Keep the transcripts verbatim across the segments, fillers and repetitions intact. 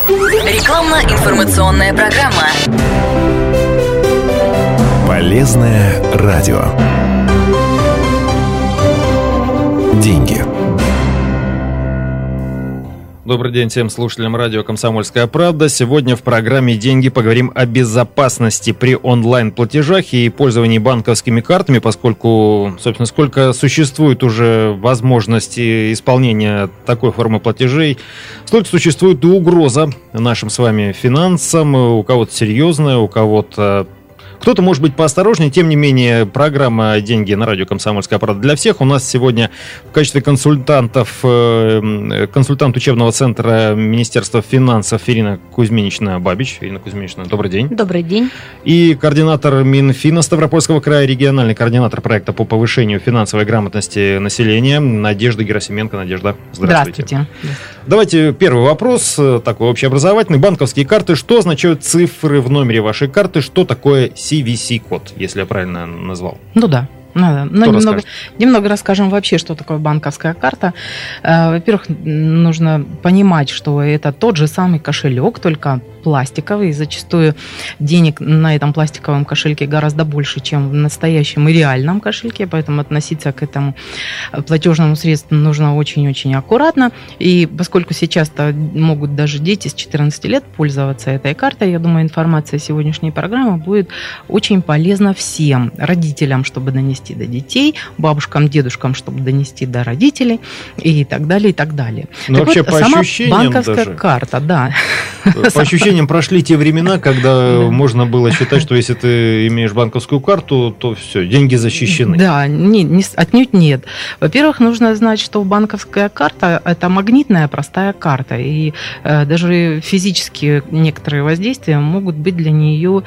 Рекламно-информационная программа. Полезное радио. Деньги. Добрый день всем слушателям радио «Комсомольская правда». Сегодня в программе «Деньги» поговорим о безопасности при онлайн-платежах и пользовании банковскими картами, поскольку, собственно, сколько существует уже возможности исполнения такой формы платежей, столько существует и угроза нашим с вами финансам, у кого-то серьезная, у кого-то... Кто-то может быть поосторожнее, тем не менее, программа «Деньги» на радио «Комсомольская правда» для всех. У нас сегодня в качестве консультантов, консультант учебного центра Министерства финансов Ирина Кузьминична-Бабич. Ирина Кузьминична, добрый день. Добрый день. И координатор Минфина Ставропольского края, региональный координатор проекта по повышению финансовой грамотности населения Надежда Герасименко. Надежда, здравствуйте. Здравствуйте. Давайте первый вопрос, такой общеобразовательный. Банковские карты. Что означают цифры в номере вашей карты? Что такое си ви си-код, если я правильно назвал? Ну да. Надо. Но немного, немного расскажем вообще, что такое банковская карта. Во-первых, нужно понимать, что это тот же самый кошелек, только пластиковый. Зачастую денег на этом пластиковом кошельке гораздо больше, чем в настоящем и реальном кошельке, поэтому относиться к этому платежному средству нужно очень-очень аккуратно. И поскольку сейчас-то могут даже дети с четырнадцати лет пользоваться этой картой, я думаю, информация сегодняшней программы будет очень полезна всем родителям, чтобы донести до детей, бабушкам, дедушкам, чтобы донести до родителей и так далее, и так далее. Ну, вообще, вот, по сама ощущениям банковская даже, карта, да. По ощущениям прошли те времена, когда можно было считать, что если ты имеешь банковскую карту, то все, деньги защищены. Да, не, не, отнюдь нет. Во-первых, нужно знать, что банковская карта – это магнитная простая карта, и э, даже физические некоторые воздействия могут быть для нее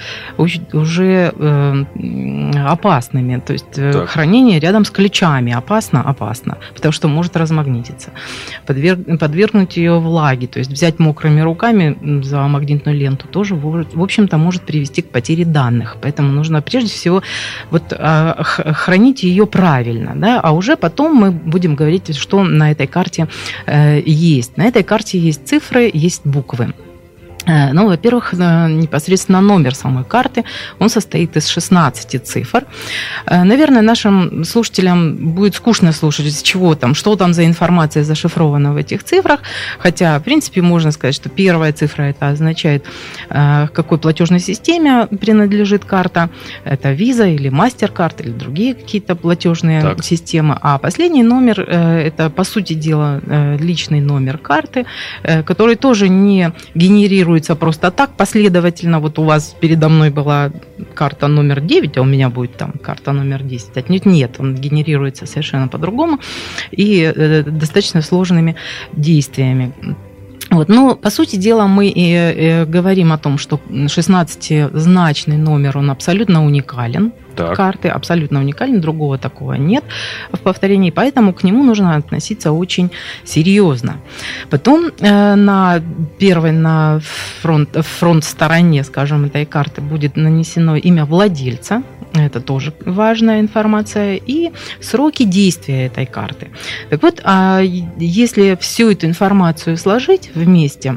уже э, опасными. То есть так. Хранение рядом с ключами опасно, опасно, потому что может размагнититься. Подверг, подвергнуть ее влаге, то есть взять мокрыми руками за магнитную ленту тоже, в общем-то, может привести к потере данных. Поэтому нужно прежде всего вот, хранить ее правильно, да, а уже потом мы будем говорить, что на этой карте есть. На этой карте есть цифры, есть буквы. Ну, во-первых, непосредственно номер самой карты, он состоит из шестнадцати цифр. Наверное, нашим слушателям будет скучно слушать, из чего там, что там за информация зашифрована в этих цифрах, хотя, в принципе, можно сказать, что первая цифра это означает, к какой платежной системе принадлежит карта, это Visa или MasterCard или другие какие-то платежные так. системы, а последний номер это, по сути дела, личный номер карты, который тоже не генерирует просто так последовательно. Вот у вас передо мной была карта номер девять, а у меня будет там карта номер десять. Отнюдь нет, он генерируется совершенно по-другому и э, достаточно сложными действиями. Вот. Но, по сути дела, мы и, и говорим о том, что шестнадцатизначный номер, он абсолютно уникален. Так. Карты абсолютно уникален, другого такого нет в повторении, поэтому к нему нужно относиться очень серьезно. Потом э, на первой, на фронт, фронт-стороне, скажем, этой карты будет нанесено имя владельца, это тоже важная информация, и сроки действия этой карты. Так вот, а если всю эту информацию сложить вместе,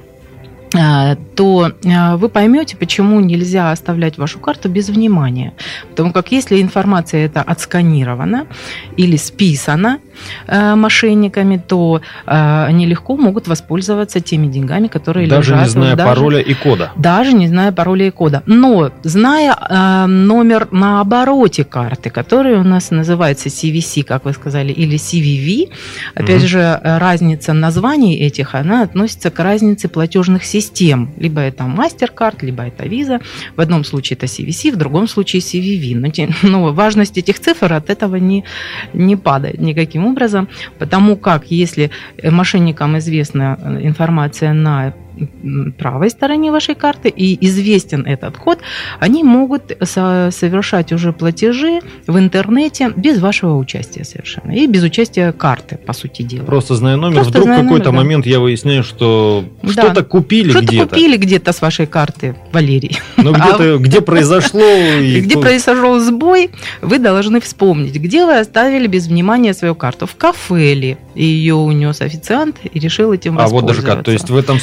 то вы поймете, почему нельзя оставлять вашу карту без внимания. Потому как если информация эта отсканирована или списана мошенниками, то они легко могут воспользоваться теми деньгами, которые даже лежат. Не зная даже, пароля и кода. Даже не зная пароля и кода. Но зная номер на обороте карты, который у нас называется си ви си, как вы сказали, или си ви ви, опять угу. же, разница названий этих, она относится к разнице платежных систем. Систем. Либо это MasterCard, либо это Visa. В одном случае это си ви си, в другом случае си ви ви. Но, но важность этих цифр от этого не, не падает никаким образом, потому как если мошенникам известна информация на правой стороне вашей карты и известен этот код, они могут совершать уже платежи в интернете без вашего участия совершенно. И без участия карты, по сути дела. Просто зная номер, Просто вдруг в какой-то номер, момент да. я выясняю, что да. что-то купили что-то где-то. Что-то купили где-то с вашей карты, Валерий. Ну, где-то, а где произошло... Где произошел сбой, вы должны вспомнить, где вы оставили без внимания свою карту. В кафе ли ее унес официант и решил этим воспользоваться. А вот даже как, то есть в этом случае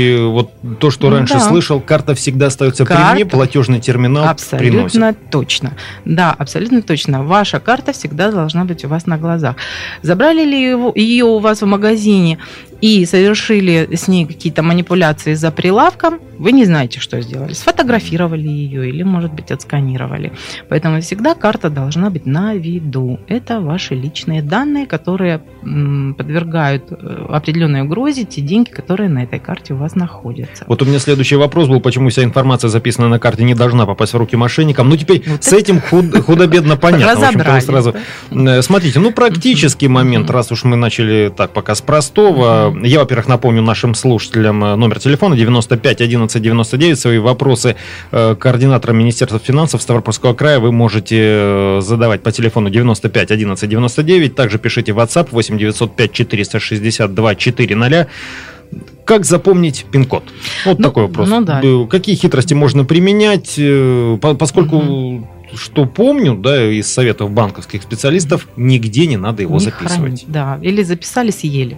случае, вот то, что Ну раньше да. слышал, карта всегда остается при Карта мне, платежный терминал Абсолютно приносит. точно. Да, абсолютно точно. Ваша карта всегда должна быть у вас на глазах. Забрали ли его, ее у вас в магазине и совершили с ней какие-то манипуляции за прилавком, вы не знаете, что сделали. Сфотографировали ее или, может быть, отсканировали. Поэтому всегда карта должна быть на виду. Это ваши личные данные, которые м, подвергают э, определенной угрозе те деньги, которые на этой карте у вас находятся. Вот у меня следующий вопрос был, почему вся информация, записанная на карте, не должна попасть в руки мошенникам. Ну, теперь Вот с это- этим худ- худо-бедно понятно. В общем-то, вы Разобрались, сразу... Э, Смотрите, ну, практический Мгм. момент, Мгм. раз уж мы начали так пока с простого. Я, во-первых, напомню нашим слушателям э, номер телефона девяносто пять одиннадцать девяносто девять. Свои вопросы э, координаторам Министерства финансов Ставропольского края вы можете э, задавать по телефону девяносто пять одиннадцать девяносто девять. Также пишите в WhatsApp восемь девятьсот пять четыреста шестьдесят два четыреста. Как запомнить пин-код? Вот Ну, такой вопрос. ну да. Э, Какие хитрости можно применять? Э, по- Поскольку, Мгм. что помню, да, из советов банковских специалистов, нигде не надо его Не записывать. хранить, да. Или записали, съели.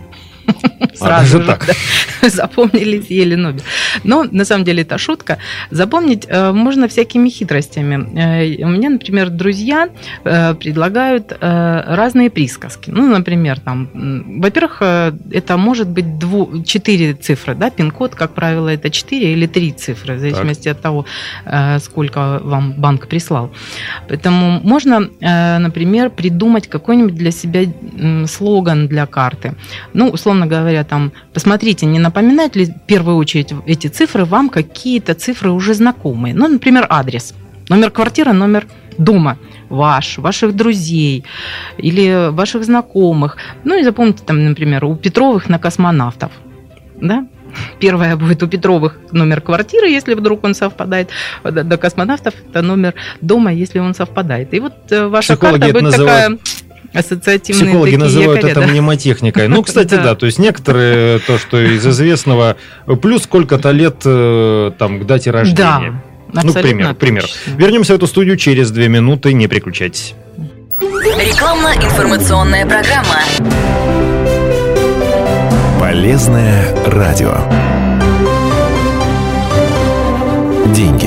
А, Сразу даже же, так. да. Запомнили, съели Нобель. Но на самом деле это шутка. Запомнить э, можно всякими хитростями. Э, у меня, например, друзья э, предлагают э, разные присказки. Ну, например, там, м, во-первых, э, это может быть дву- четыре цифры, да, пин-код, как правило, это четыре или три цифры, в зависимости от того, э, сколько вам банк прислал. Поэтому можно, э, например, придумать какой-нибудь для себя м, слоган для карты. Ну, условно говоря, там, посмотрите, не напоминают ли в первую очередь эти цифры вам какие-то цифры уже знакомые. Ну, например, адрес, номер квартиры, номер дома ваш, ваших друзей или ваших знакомых. Ну, и запомните, там, например, у Петровых на космонавтов, да? Первое будет у Петровых номер квартиры, если вдруг он совпадает. До до космонавтов это номер дома, если он совпадает. И вот э, ваша Психологи карта это будет называют- такая ассоциативные Психологи такие называют якоря, это да. мнемотехникой. Ну, кстати, Да. да, то есть некоторые, то, что из известного, плюс сколько-то лет э, там к дате рождения. Да, Ну, к примеру, к примеру. точно. Вернемся в эту студию через две минуты, не переключайтесь. Рекламно-информационная программа. Полезное радио. Деньги.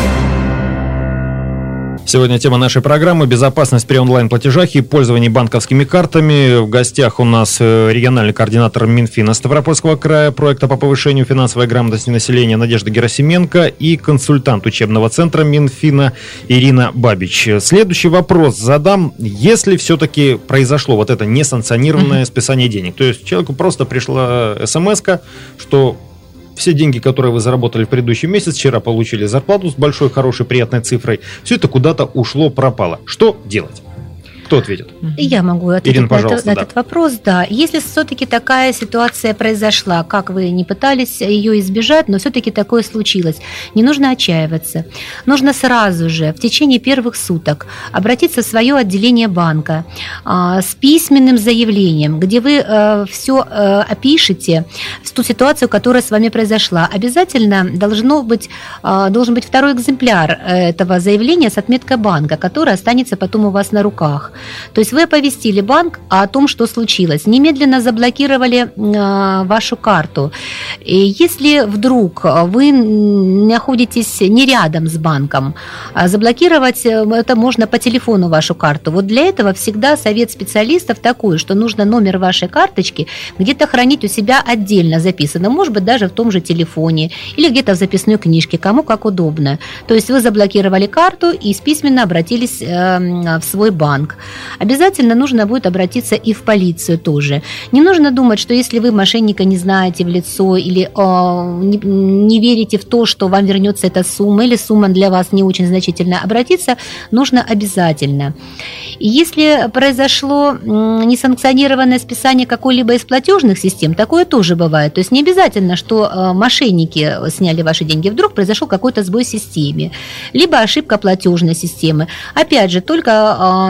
Сегодня тема нашей программы – безопасность при онлайн-платежах и пользовании банковскими картами. В гостях у нас э, региональный координатор Минфина Ставропольского края, проекта по повышению финансовой грамотности населения Надежда Герасименко и консультант учебного центра Минфина Ирина Бабич. Следующий вопрос задам. Если все-таки произошло вот это несанкционированное списание денег, то есть человеку просто пришла смс-ка, что все деньги, которые вы заработали в предыдущий месяц, вчера получили зарплату с большой, хорошей, приятной цифрой, все это куда-то ушло, пропало. Что делать? Кто ответит? Я могу ответить Ирина, на, это- пожалуйста, на да. этот вопрос. Да, если все-таки такая ситуация произошла, как вы не пытались ее избежать, но все-таки такое случилось, не нужно отчаиваться. Нужно сразу же, в течение первых суток, обратиться в свое отделение банка а, с письменным заявлением, где вы все опишете, ту ситуацию, которая с вами произошла. Обязательно должно быть, а, должен быть второй экземпляр этого заявления с отметкой банка, который останется потом у вас на руках. То есть вы оповестили банк о том, что случилось, немедленно заблокировали э, вашу карту. И если вдруг вы находитесь не рядом с банком, а заблокировать это можно по телефону вашу карту. Вот для этого всегда совет специалистов такой, что нужно номер вашей карточки где-то хранить у себя отдельно записано, может быть, даже в том же телефоне или где-то в записной книжке, кому как удобно. То есть вы заблокировали карту и письменно обратились э, в свой банк. Обязательно нужно будет обратиться и в полицию тоже. Не нужно думать, что если вы мошенника не знаете в лицо или э, не, не верите в то, что вам вернется эта сумма, или сумма для вас не очень значительная, обратиться нужно обязательно. И если произошло несанкционированное списание какой-либо из платежных систем, такое тоже бывает. То есть не обязательно, что мошенники сняли ваши деньги, вдруг произошел какой-то сбой в системе, либо ошибка платежной системы. Опять же, только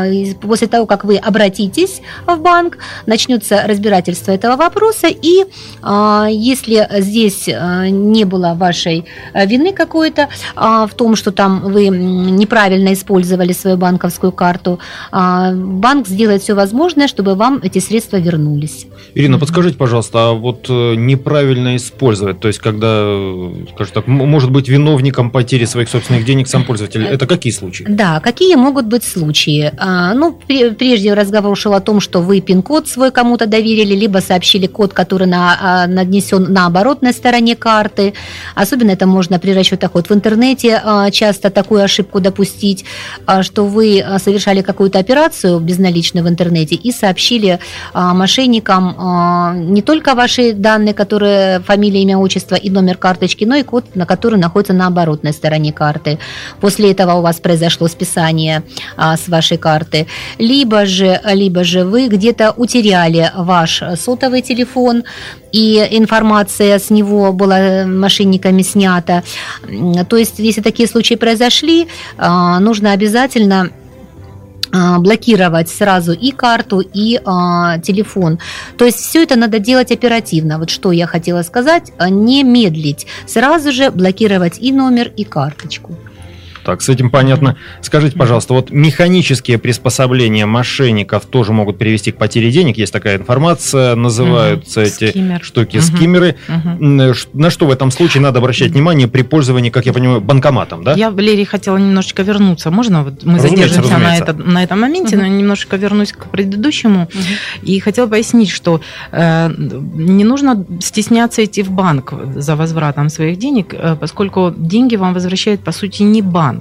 после того, как вы обратитесь в банк, начнется разбирательство этого вопроса, и если здесь не было вашей вины какой-то в том, что там вы неправильно использовали свою банковскую карту, банк сделает все возможное, чтобы вам эти средства вернулись. Ирина, подскажите, пожалуйста, а вот неправильно использовать, то есть когда, скажем так, может быть виновником потери своих собственных денег сам пользователь, это какие случаи? Да, какие могут быть случаи? Ну, прежде разговор шел о том, что вы пин-код свой кому-то доверили, либо сообщили код, который на, нанесен на оборотной стороне карты. Особенно это можно при расчетах вот в интернете часто такую ошибку допустить, что вы совершали какую-то операцию безналичную в интернете и сообщили мошенникам не только ваши данные, которые фамилия, имя, отчество и номер карточки, но и код, на который находится на оборотной стороне карты. После этого у вас произошло списание с вашей карты. Либо же, либо же вы где-то утеряли ваш сотовый телефон, и информация с него была мошенниками снята. То есть, если такие случаи произошли, нужно обязательно блокировать сразу и карту, и а, телефон. То есть все это надо делать оперативно. Вот что я хотела сказать, не медлить. Сразу же блокировать и номер, и карточку. Так, с этим понятно. Скажите, пожалуйста, вот механические приспособления мошенников тоже могут привести к потере денег. Есть такая информация, называются угу. эти Скиммер. штуки угу. скиммеры. Угу. На что в этом случае надо обращать внимание при пользовании, как я понимаю, банкоматом, да? Я, Валерий, хотела немножечко вернуться. Можно? Вот мы разумеется, задержимся разумеется. На, это, на этом моменте, угу. но немножечко вернусь к предыдущему. Угу. И хотела пояснить, что э, не нужно стесняться идти в банк за возвратом своих денег, э, поскольку деньги вам возвращает, по сути, не банк.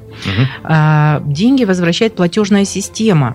Угу. Деньги возвращает платежная система,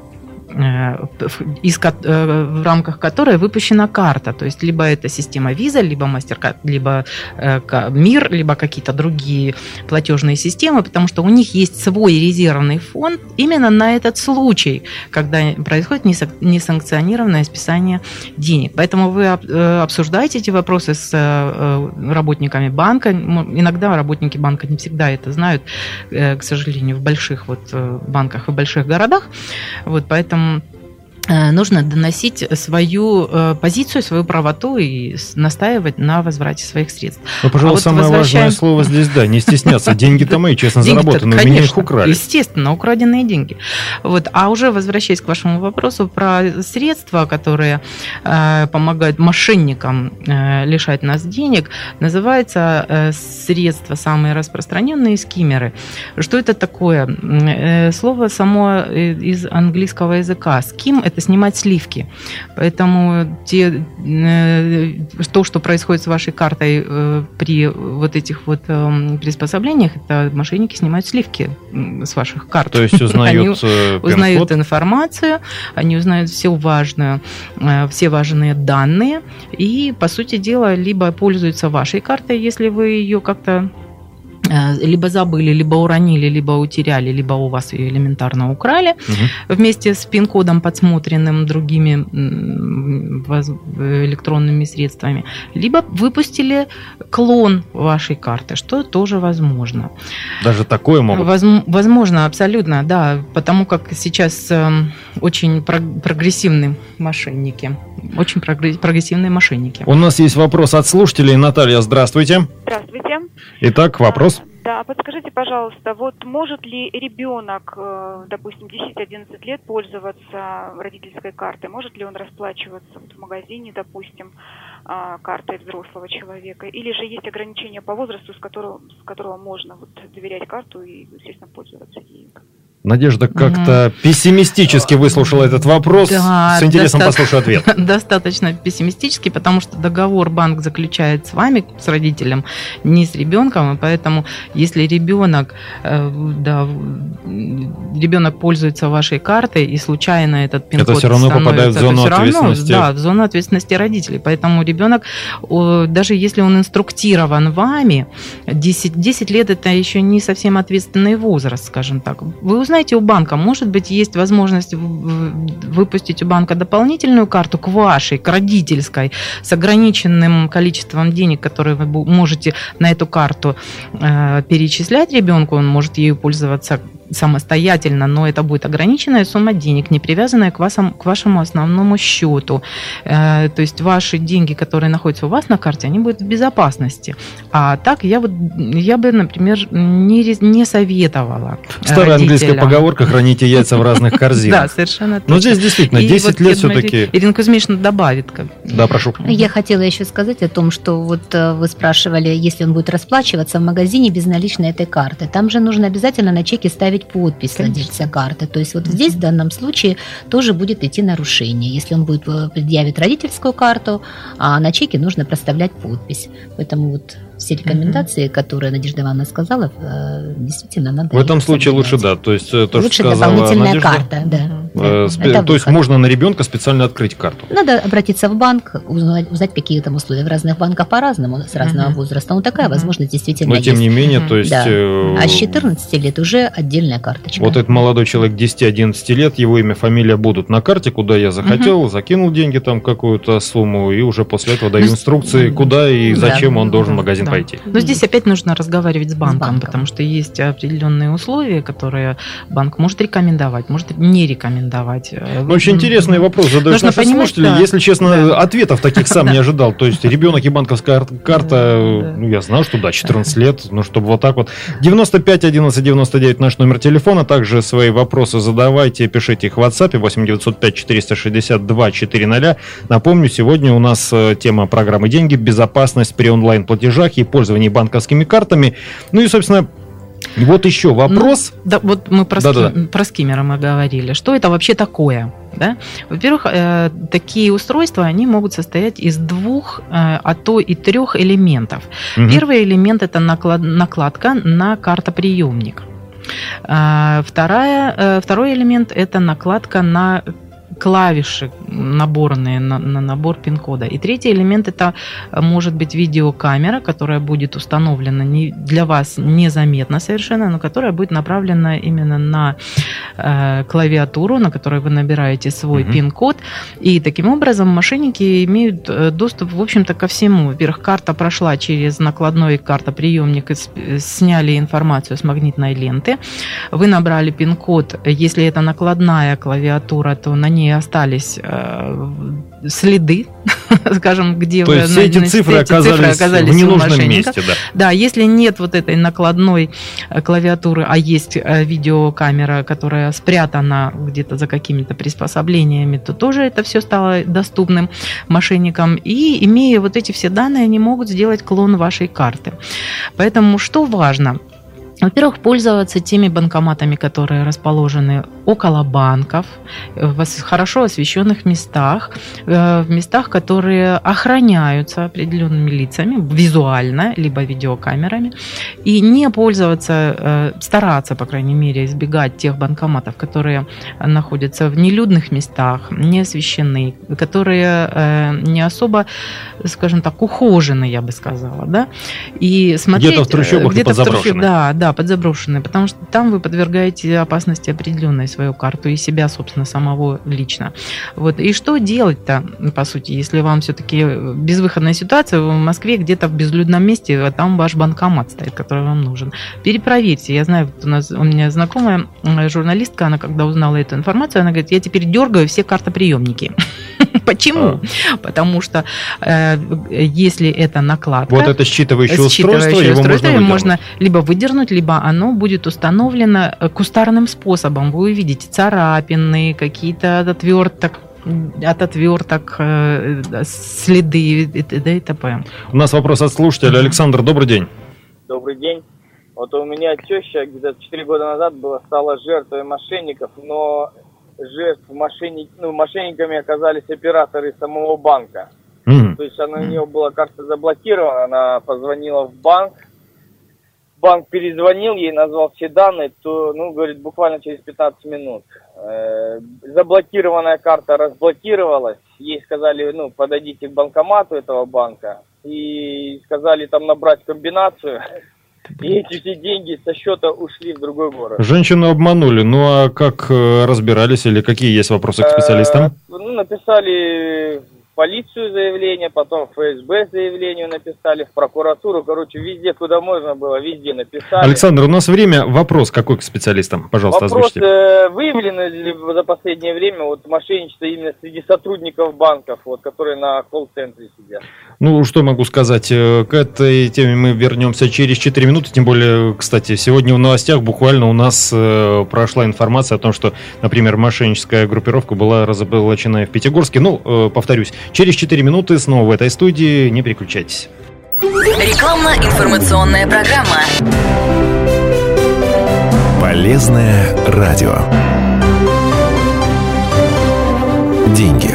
из, в рамках которой выпущена карта. То есть либо это система Visa, либо MasterCard, либо МИР, либо какие-то другие платежные системы, потому что у них есть свой резервный фонд именно на этот случай, когда происходит несанкционированное списание денег. Поэтому вы обсуждаете эти вопросы с работниками банка. Иногда работники банка не всегда это знают, к сожалению, в больших вот банках, в больших городах. Вот, поэтому нужно доносить свою позицию, свою правоту и настаивать на возврате своих средств. Ну, пожалуй, а вот самое возвращаем... важное слово здесь, да, не стесняться. Деньги-то мои, честно, заработаны, у меня их украли. Естественно, украденные деньги. Вот. А уже возвращаясь к вашему вопросу про средства, которые э, помогают мошенникам э, лишать нас денег, называется э, средства самые распространенные скиммеры. Что это такое? Э, слово само из английского языка. Ским – это снимать сливки. Поэтому те, э, то, что происходит с вашей картой э, при вот этих вот э, приспособлениях, это мошенники снимают сливки с ваших карт. То есть узнают они узнают информацию, они узнают всю важную, э, все важные данные и, по сути дела, либо пользуются вашей картой, если вы ее как-то либо забыли, либо уронили, либо утеряли, либо у вас ее элементарно украли, угу. вместе с пин-кодом, подсмотренным другими электронными средствами, либо выпустили клон вашей карты, что тоже возможно. Даже такое могут? Возможно, абсолютно, да, потому как сейчас очень прогрессивные мошенники, очень прогрессивные мошенники. У нас есть вопрос от слушателей. Наталья, здравствуйте. Здравствуйте. Итак, вопрос. Да, подскажите, пожалуйста, вот может ли ребенок, допустим, десять-одиннадцать лет пользоваться родительской картой? Может ли он расплачиваться в магазине, допустим, картой взрослого человека? Или же есть ограничения по возрасту, с которого, с которого можно вот доверять карту и, естественно, пользоваться ею? Надежда как-то угу. пессимистически выслушала этот вопрос. Да, с интересом доста- послушаю ответ. Достаточно пессимистически, потому что договор банк заключает с вами, с родителем, не с ребенком, и поэтому если ребенок, да, ребенок пользуется вашей картой и случайно этот пин-код это все равно попадает в зону ответственности. Равно, да, в зону ответственности родителей. Поэтому ребенок, даже если он инструктирован вами, десять, десять лет это еще не совсем ответственный возраст, скажем так. Вы узнаете, знаете, у банка, может быть, есть возможность выпустить у банка дополнительную карту к вашей, к родительской, с ограниченным количеством денег, которые вы можете на эту карту э, перечислять ребенку, он может ею пользоваться самостоятельно, но это будет ограниченная сумма денег, не привязанная к, вас, к вашему основному счету. То есть ваши деньги, которые находятся у вас на карте, они будут в безопасности. А так я, вот, я бы, например, не, не советовала. Старая английская поговорка «храните яйца в разных корзинах». Да, совершенно точно. Но здесь действительно десять лет все-таки... Ирина Кузьмична добавит. Да, прошу. Я хотела еще сказать о том, что вот вы спрашивали, если он будет расплачиваться в магазине безналичной этой карты. Там же нужно обязательно на чеке ставить подпись владельца карты. То есть вот здесь в данном случае тоже будет идти нарушение. Если он будет предъявить родительскую карту, а на чеке нужно проставлять подпись. Поэтому вот все рекомендации, mm-hmm. которые Надежда Ивановна сказала, действительно надо. В этом случае лучше, да. То есть то, лучше что сказала дополнительная Надежда, карта, да. Э, спе- то есть можно на ребенка специально открыть карту. Надо обратиться в банк, узнать, узнать какие там условия. В разных банках по-разному, с разного mm-hmm. возраста. Но такая mm-hmm. возможность действительно Но есть. тем не менее, то есть... Да. Э- а с четырнадцати лет уже отдельная карточка. Вот этот молодой человек десять-одиннадцать лет, его имя, фамилия будут на карте, куда я захотел, mm-hmm. закинул деньги там какую-то сумму, и уже после этого даю инструкции, куда и зачем да. он должен в магазин да. пойти. Но здесь опять нужно разговаривать с банком, с банком, потому что есть определенные условия, которые банк может рекомендовать, может не рекомендовать. Ну, очень интересный вопрос задают нужно наши понимать, слушатели. да. Если честно, да. ответов таких сам не ожидал. То есть ребенок и банковская карта, ну, я знал, что да, четырнадцать лет, ну, чтобы вот так вот. девяносто пять одиннадцать девяносто девять наш номер телефона. Также свои вопросы задавайте, пишите их в WhatsApp восемь девятьсот пять четыреста шестьдесят два четыреста. Напомню, сегодня у нас тема программы «Деньги», безопасность при онлайн-платежах и пользовании банковскими картами. Ну и, собственно, вот еще вопрос. Ну, да, вот мы про, ски, про скиммера мы говорили. Что это вообще такое? Да? Во-первых, э, такие устройства, они могут состоять из двух, э, а то и трех элементов. Угу. Первый элемент – это наклад, накладка на картоприемник. Э, вторая, э, второй элемент – это накладка на клавиши наборные на, на набор пин-кода. И третий элемент – это может быть видеокамера, которая будет установлена не, для вас незаметно совершенно, но которая будет направлена именно на э, клавиатуру, на которой вы набираете свой mm-hmm. пин-код. И таким образом мошенники имеют доступ, в общем-то, ко всему. Во-первых, карта прошла через накладной картоприемник, и сняли информацию с магнитной ленты. Вы набрали пин-код. Если это накладная клавиатура, то на ней остались э, следы, скажем, где то вы... То есть все эти цифры, эти оказались, цифры оказались в ненужном месте, да? Да, если нет вот этой накладной клавиатуры, а есть видеокамера, которая спрятана где-то за какими-то приспособлениями, то тоже это все стало доступным мошенникам. И, имея вот эти все данные, они могут сделать клон вашей карты. Поэтому что важно? Во-первых, пользоваться теми банкоматами, которые расположены около банков, в хорошо освещенных местах, в местах, которые охраняются определенными лицами, визуально, либо видеокамерами, и не пользоваться, стараться, по крайней мере, избегать тех банкоматов, которые находятся в нелюдных местах, не освещены, которые не особо, скажем так, ухожены, я бы сказала, да, и смотреть... Где-то в трущобах и подзаброшенных. Да, да, подзаброшенные, потому что там вы подвергаете опасности определенной свою карту и себя, собственно, самого лично. Вот. И что делать-то, по сути, если вам все-таки безвыходная ситуация, в Москве где-то в безлюдном месте, а там ваш банкомат стоит, который вам нужен. Перепроверьте. Я знаю, вот у нас у меня знакомая журналистка, она когда узнала эту информацию, она говорит, я теперь дергаю все картоприемники. Почему? А. Потому что э, если это накладка... Вот это считывающее, считывающее устройство, его устройство можно, можно либо выдернуть, либо оно будет установлено кустарным способом. Вы увидите царапины, какие-то от отверток, от отверток, э, следы и т.д. и т.п. У нас вопрос от слушателя. Александр, добрый день. Добрый день. Вот у меня теща где-то четыре года назад была, стала жертвой мошенников, но... жертв мошенник, ну, мошенниками оказались операторы самого банка. Mm-hmm. То есть она, у нее была карта заблокирована, она позвонила в банк, банк перезвонил ей, назвал все данные, то, ну, говорит, буквально через пятнадцать минут. Э, заблокированная карта разблокировалась, ей сказали, ну, подойдите к банкомату этого банка, и сказали там набрать комбинацию. И эти все деньги со счета ушли в другой город. Женщину обманули. Ну а как разбирались или какие есть вопросы к специалистам? Ну, написали в полицию заявление, потом в эф эс бэ заявление написали, в прокуратуру, короче, везде, куда можно было, везде написали. Александр, у нас время. Вопрос какой к специалистам? Пожалуйста, Вопрос, озвучьте. э, выявлено ли за последнее время вот мошенничество именно среди сотрудников банков, вот, которые на колл-центре сидят? Ну, что могу сказать? К этой теме мы вернемся через четыре минуты. Тем более, кстати, сегодня в новостях буквально у нас э, прошла информация о том, что, например, мошенническая группировка была разоблачена в Пятигорске. Ну, э, повторюсь, через четыре минуты снова в этой студии. Не переключайтесь. Рекламно-информационная программа. Полезное радио. Деньги.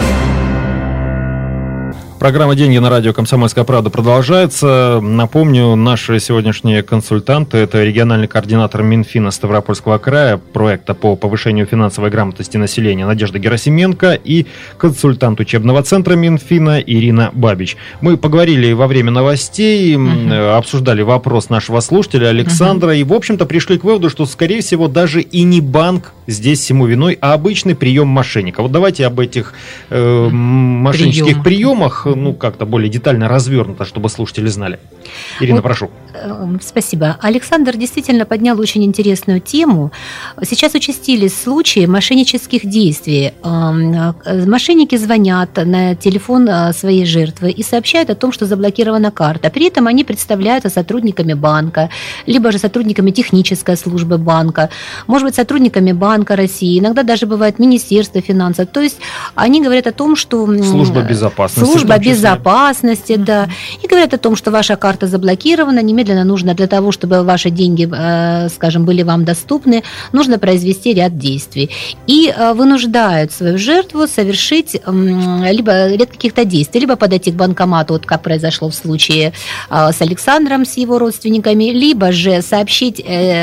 Программа «Деньги» на радио «Комсомольская правда» продолжается. Напомню, наши сегодняшние консультанты – это региональный координатор Минфина Ставропольского края, проекта по повышению финансовой грамотности населения Надежда Герасименко и консультант учебного центра Минфина Ирина Бабич. Мы поговорили во время новостей, uh-huh. обсуждали вопрос нашего слушателя Александра, uh-huh. и, в общем-то, пришли к выводу, что, скорее всего, даже и не банк здесь всему виной, а обычный прием мошенника. Вот давайте об этих э, мошеннических Прием. приемах ну, как-то более детально развернуто, чтобы слушатели знали. Ирина, вот, прошу. Спасибо. Александр действительно поднял очень интересную тему. Сейчас участились случаи мошеннических действий. Мошенники звонят на телефон своей жертвы и сообщают о том, что заблокирована карта. При этом они представляются сотрудниками банка, либо же сотрудниками технической службы банка, может быть, сотрудниками Банка России, иногда даже бывает Министерство финансов. То есть они говорят о том, что... Служба безопасности. Служба безопасности, да. И говорят о том, что ваша карта заблокирована, немедленно нужно для того, чтобы ваши деньги, скажем, были вам доступны, нужно произвести ряд действий. И вынуждают свою жертву совершить либо ряд каких-то действий, либо подойти к банкомату, вот как произошло в случае с Александром, с его родственниками, либо же сообщить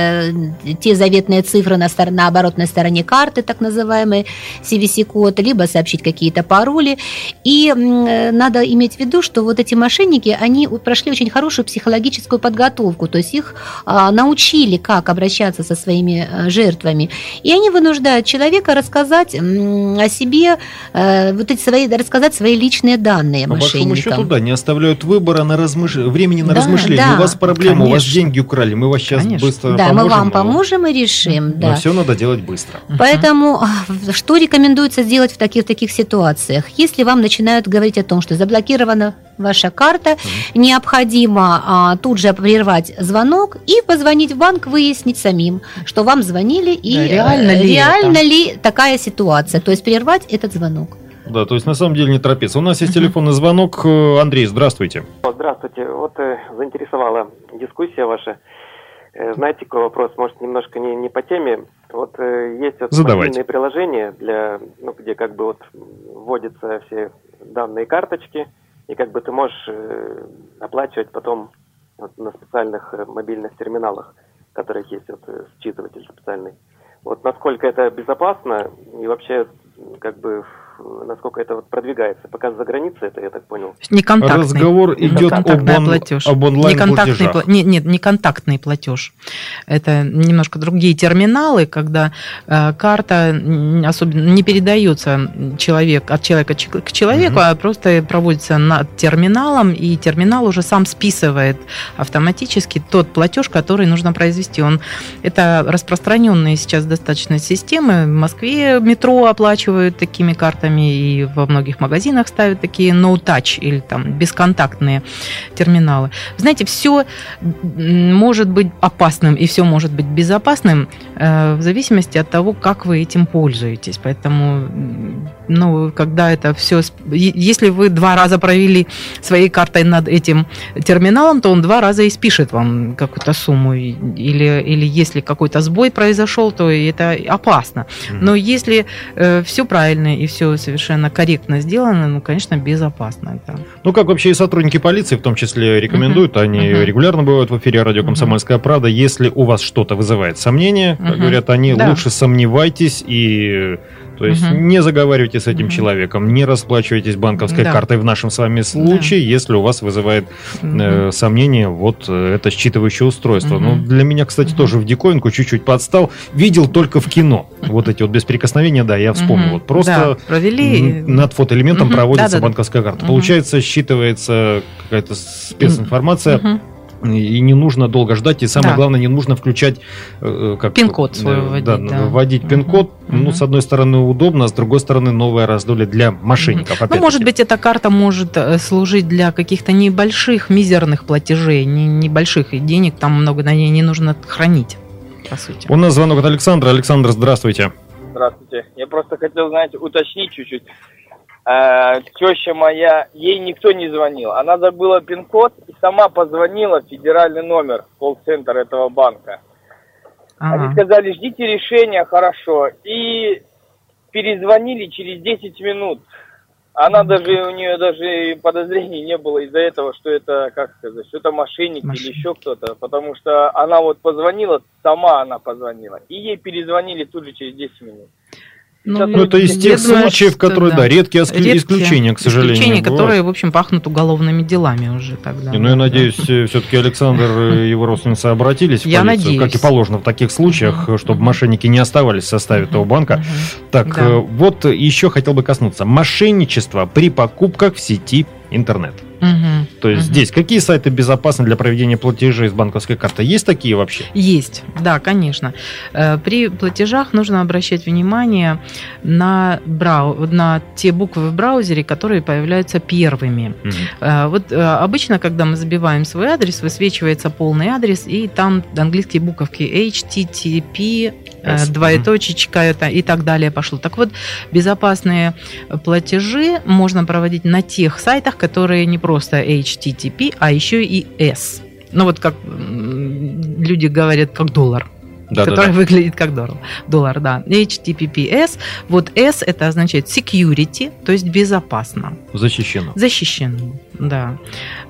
те заветные цифры на, стор- на оборотной стороне карты, так называемый си ви си-код, либо сообщить какие-то пароли. И надо иметь в виду, что вот эти мошенники, они прошли очень хорошую психологическую подготовку, то есть их а, научили, как обращаться со своими а, жертвами. И они вынуждают человека рассказать м, о себе, а, вот эти свои, рассказать свои личные данные По мошенникам. По большому счету, да, не оставляют выбора на размыш... времени на да, размышления. Да, у вас проблема, конечно. у вас деньги украли, мы вас сейчас Конечно. быстро да, поможем. мы вам поможем и решим. Но да. все надо делать быстро. Поэтому что рекомендуется сделать в таких, в таких ситуациях? Если вам начинают говорить о том, что заблокирована ваша карта, mm-hmm. необходимо а, тут же прервать звонок и позвонить в банк, выяснить самим, что вам звонили и да, реально, э, ли, реально ли такая ситуация, то есть прервать этот звонок. Да, то есть на самом деле не торопиться. У нас есть uh-huh. телефонный звонок. Андрей, здравствуйте. Здравствуйте. Вот э, заинтересовала дискуссия ваша. Э, знаете, какой вопрос, может, немножко не, не по теме. Вот э, есть вот мобильные приложения, для, ну, где как бы вот вводятся все данные карточки, и как бы ты можешь э, оплачивать потом вот, на специальных э, мобильных терминалах, в которых есть вот, э, считыватель специальный. Вот насколько это безопасно и вообще как бы насколько это вот продвигается. Пока за границей это, я так понял. Неконтактный. Разговор идет об, он, платеж. об онлайн-платежах. Пла... Нет, нет, не контактный платеж. Это немножко другие терминалы, когда э, карта особенно не передается человек, от человека к человеку, угу. а просто проводится над терминалом, и терминал уже сам списывает автоматически тот платеж, который нужно произвести. Он, это распространенные сейчас достаточно системы. В Москве метро оплачивают такими картами, и во многих магазинах ставят такие no-touch или там бесконтактные терминалы. Знаете, все может быть опасным и все может быть безопасным э, в зависимости от того, как вы этим пользуетесь. Поэтому, ну, когда это все... Если вы два раза провели своей картой над этим терминалом, то он два раза и спишет вам какую-то сумму. Или, или если какой-то сбой произошел, то это опасно. Но если э, все правильно и все совершенно корректно сделано, ну, конечно, безопасно. Это. Ну, как вообще и сотрудники полиции, в том числе, рекомендуют, uh-huh. они uh-huh. регулярно бывают в эфире радио «Комсомольская uh-huh. правда». Если у вас что-то вызывает сомнения, как uh-huh. говорят они, да. лучше сомневайтесь и То есть угу. не заговаривайте с этим угу. человеком, не расплачивайтесь банковской да. картой в нашем с вами случае, да. если у вас вызывает угу. э, сомнение вот это считывающее устройство. Угу. Ну, для меня, кстати, угу. тоже в диковинку чуть-чуть подстал. Видел только в кино. Вот эти вот бесприкосновения, да, я вспомнил. Угу. Вот просто да, провели... над фотоэлементом угу. проводится да, да, банковская карта. Угу. Получается, считывается какая-то специнформация. Угу. И не нужно долго ждать, и самое да. главное, не нужно включать как, пин-код свой вводить. Да, да. Вводить угу. пин-код. Угу. Ну, с одной стороны, удобно, а с другой стороны, новое раздолье для мошенников. Ну, может быть, эта карта может служить для каких-то небольших, мизерных платежей, небольших денег, там много на ней не нужно хранить, по сути. У нас звонок от Александра. Александр, здравствуйте. Здравствуйте. Я просто хотел, знаете, уточнить чуть-чуть. Э, теща моя, ей никто не звонил. Она забыла пин-код и сама позвонила в федеральный номер, колл-центр этого банка. Ага. Они сказали, ждите решения, хорошо. И перезвонили через десять минут. Она даже, у нее даже подозрений не было из-за этого, что это, как сказать, что это мошенник Мошенник. или еще кто-то. Потому что она вот позвонила, сама она позвонила. И ей перезвонили тут же через десять минут. Ну, ну, это из тех случаев, которые, да, да редкие, редкие исключения, к сожалению. Исключения, которые, в общем, пахнут уголовными делами уже тогда. Ну, да, я надеюсь, да. все-таки Александр и его родственницы обратились в я полицию, надеюсь. как и положено в таких случаях, uh-huh. чтобы uh-huh. мошенники не оставались в составе uh-huh. того банка. Uh-huh. Так, да. вот еще хотел бы коснуться. Мошенничество при покупках в сети интернет. Угу, То есть угу. здесь какие сайты безопасны для проведения платежей с банковской карты? Есть такие вообще? Есть, да, конечно. При платежах нужно обращать внимание на, брау... на те буквы в браузере, которые появляются первыми. Угу. Вот обычно, когда мы забиваем свой адрес, высвечивается полный адрес, и там английские буковки эйч ти ти пи, yes. двоеточечка это, и так далее пошло. Так вот, безопасные платежи можно проводить на тех сайтах, которые не просто эйч ти ти пи, а еще и S. Ну вот как люди говорят, как доллар. Да, который да, да. выглядит как доллар. Доллар, да. эйч ти ти пи эс. Вот S это означает security, то есть безопасно. Защищено. Защищено, да.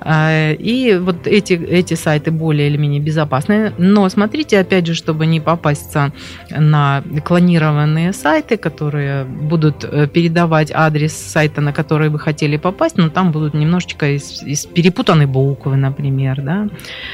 И вот эти, эти сайты более или менее безопасны. Но смотрите, опять же, чтобы не попасться на клонированные сайты, которые будут передавать адрес сайта, на который вы хотели попасть, но там будут немножечко из, из перепутаны буквы, например, да.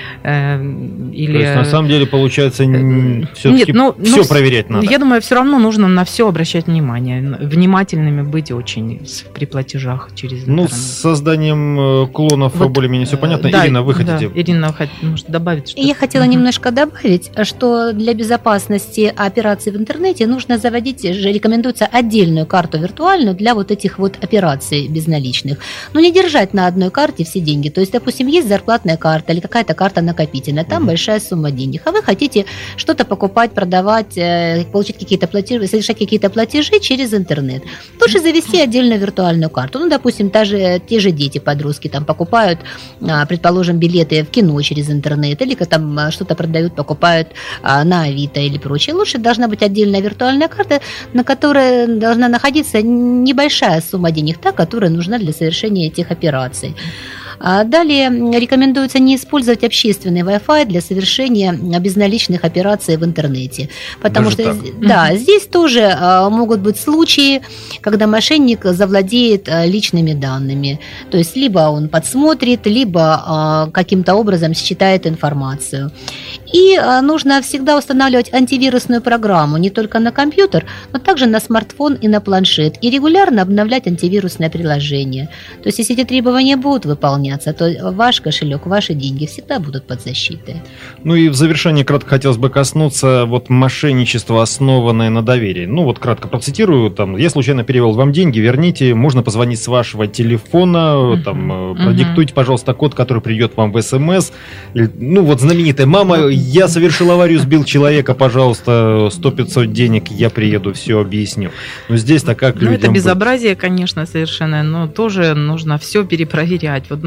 Или... То есть, на самом деле, получается... Все-таки Нет, ну, все ну, проверять надо. Я думаю, все равно нужно на все обращать внимание. Внимательными быть очень при платежах через интернет. Ну, с созданием клонов вот, более-менее все понятно. Да, Ирина, вы хотите? Да, Ирина, может добавить что-то? Я хотела угу. немножко добавить, что для безопасности операций в интернете нужно заводить, же рекомендуется отдельную карту виртуальную для вот этих вот операций безналичных. Но не держать на одной карте все деньги. То есть, допустим, есть зарплатная карта или какая-то карта накопительная, там угу. большая сумма денег, а вы хотите что-то покупать, продавать, получить какие-то платежи, совершать какие-то платежи через интернет. Лучше завести отдельную виртуальную карту. Ну, допустим, та же, те же дети, подростки, там покупают, предположим, билеты в кино через интернет, или там что-то продают, покупают на Авито или прочее. Лучше должна быть отдельная виртуальная карта, на которой должна находиться небольшая сумма денег, та, которая нужна для совершения этих операций. Далее рекомендуется не использовать общественный Wi-Fi для совершения безналичных операций в интернете. Потому Даже что так. да, mm-hmm. здесь тоже могут быть случаи, когда мошенник завладеет личными данными. То есть либо он подсмотрит, либо каким-то образом считает информацию. И нужно всегда устанавливать антивирусную программу не только на компьютер, но также на смартфон и на планшет. И регулярно обновлять антивирусное приложение. То есть если эти требования будут выполняться, то ваш кошелек, ваши деньги всегда будут под защитой. Ну и в завершении кратко хотелось бы коснуться вот мошенничества, основанное на доверии. Ну вот кратко процитирую, там, я случайно перевел вам деньги, верните, можно позвонить с вашего телефона, uh-huh. там, uh-huh. продиктуйте, пожалуйста, код, который придет вам в СМС. Ну вот знаменитая мама, я совершил аварию, сбил человека, пожалуйста, сто-пятьсот денег, я приеду, все объясню. Но здесь так как ну, людям... это безобразие, конечно, совершенно, но тоже нужно все перепроверять. Вот мы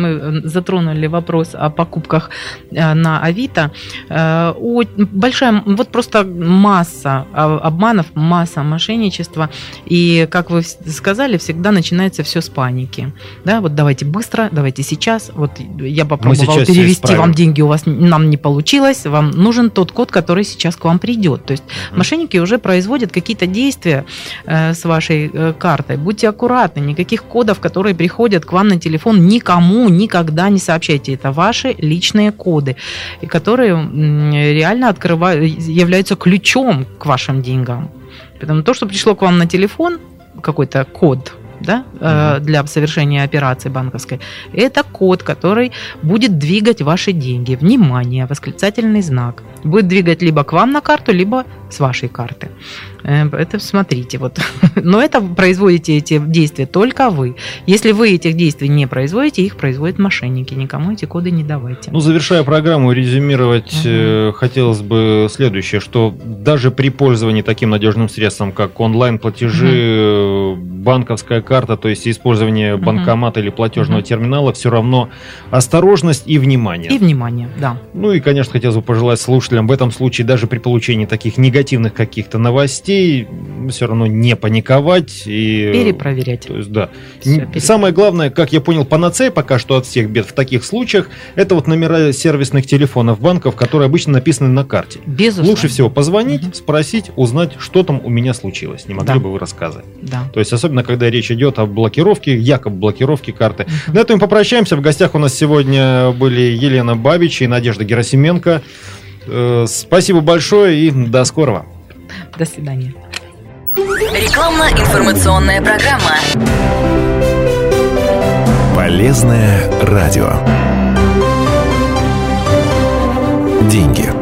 мы затронули вопрос о покупках на Авито, большая, вот просто масса обманов, масса мошенничества. И, как вы сказали, всегда начинается все с паники. Да, вот давайте быстро, давайте сейчас. Вот я попробовала перевести вам деньги, у вас нам не получилось, вам нужен тот код, который сейчас к вам придет. То есть mm-hmm. мошенники уже производят какие-то действия э, с вашей э, картой. Будьте аккуратны, никаких кодов, которые приходят к вам на телефон, никому никогда не сообщайте. Это ваши личные коды, которые э, реально открывают, являются ключом к вашим деньгам. Потому что то, что пришло к вам на телефон, какой-то код, да, mm-hmm. для совершения операции банковской, это код, который будет двигать ваши деньги. Внимание, восклицательный знак. Будет двигать либо к вам на карту, либо с вашей карты. Это смотрите. Вот. Но это производите эти действия только вы. Если вы этих действий не производите, их производят мошенники. Никому эти коды не давайте. Ну, завершая программу, резюмировать угу. хотелось бы следующее, что даже при пользовании таким надежным средством, как онлайн-платежи, угу. банковская карта, то есть использование угу. банкомата или платежного угу. терминала, все равно осторожность и внимание. И внимание, да. Ну и, конечно, хотелось бы пожелать слушателям в этом случае даже при получении таких негативных каких-то новостей все равно не паниковать и перепроверять. То есть, да. Самое главное, как я понял, панацея пока что от всех бед в таких случаях, это вот номера сервисных телефонов банков, которые обычно написаны на карте. Безусловно. Лучше всего позвонить, угу. спросить, узнать, что там у меня случилось. Не могли да. бы вы рассказать? Да. То есть, особенно, когда речь идет о блокировке, якобы блокировке карты. Угу. На этом мы попрощаемся. В гостях у нас сегодня были Елена Бабич и Надежда Герасименко. Спасибо большое и до скорого. До свидания. Рекламно-информационная программа. Полезное радио. Деньги.